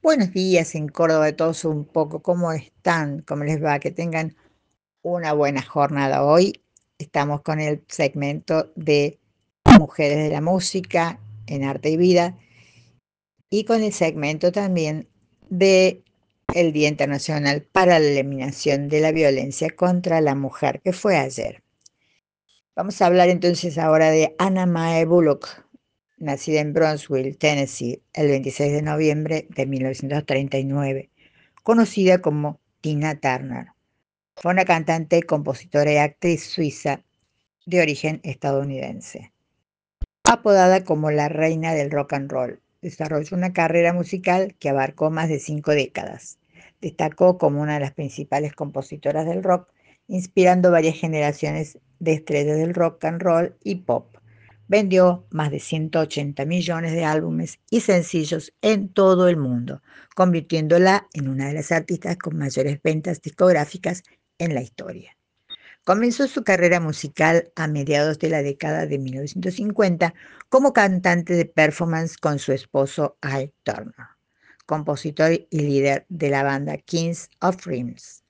Buenos días en Córdoba, de todos un poco. ¿Cómo están? ¿Cómo les va? Que tengan una buena jornada hoy. Estamos con el segmento de Mujeres de la Música en Arte y Vida y con el segmento también de el Día Internacional para la Eliminación de la Violencia contra la Mujer, que fue ayer. Vamos a hablar entonces ahora de Anna Mae Bullock, nacida en Brownsville, Tennessee, el 26 de noviembre de 1939, conocida como Tina Turner. Fue una cantante, compositora y actriz suiza de origen estadounidense. Apodada como la reina del rock and roll, desarrolló una carrera musical que abarcó más de 5 décadas. Destacó como una de las principales compositoras del rock, inspirando varias generaciones de estrellas del rock and roll y pop. Vendió más de 180 millones de álbumes y sencillos en todo el mundo, convirtiéndola en una de las artistas con mayores ventas discográficas en la historia. Comenzó su carrera musical a mediados de la década de 1950 como cantante de performance con su esposo Ike Turner, compositor y líder de la banda Kings of Dreams.